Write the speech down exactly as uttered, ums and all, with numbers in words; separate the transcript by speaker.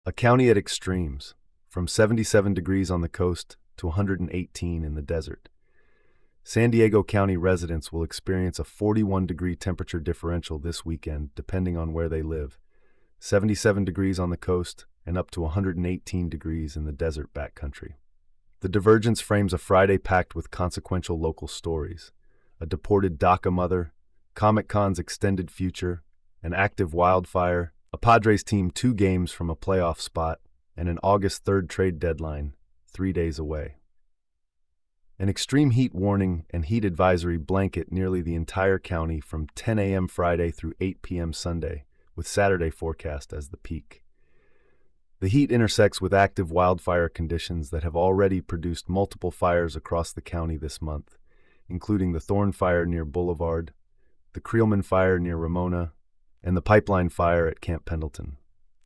Speaker 1: A county at extremes, from seventy-seven degrees on the coast to one hundred eighteen in the desert. San Diego County residents will experience a forty-one degree temperature differential this weekend, depending on where they live. seventy-seven degrees on the coast and up to one hundred eighteen degrees in the desert backcountry. The divergence frames a Friday packed with consequential local stories. A deported DACA mother, Comic-Con's extended future, an active wildfire, a Padres team two games from a playoff spot, and an August third trade deadline, three days away. An extreme heat warning and heat advisory blanket nearly the entire county from ten a m Friday through eight p m Sunday, with Saturday forecast as the peak. The heat intersects with active wildfire conditions that have already produced multiple fires across the county this month, including the Thorn Fire near Boulevard, the Creelman Fire near Ramona, and the Pipeline Fire at Camp Pendleton.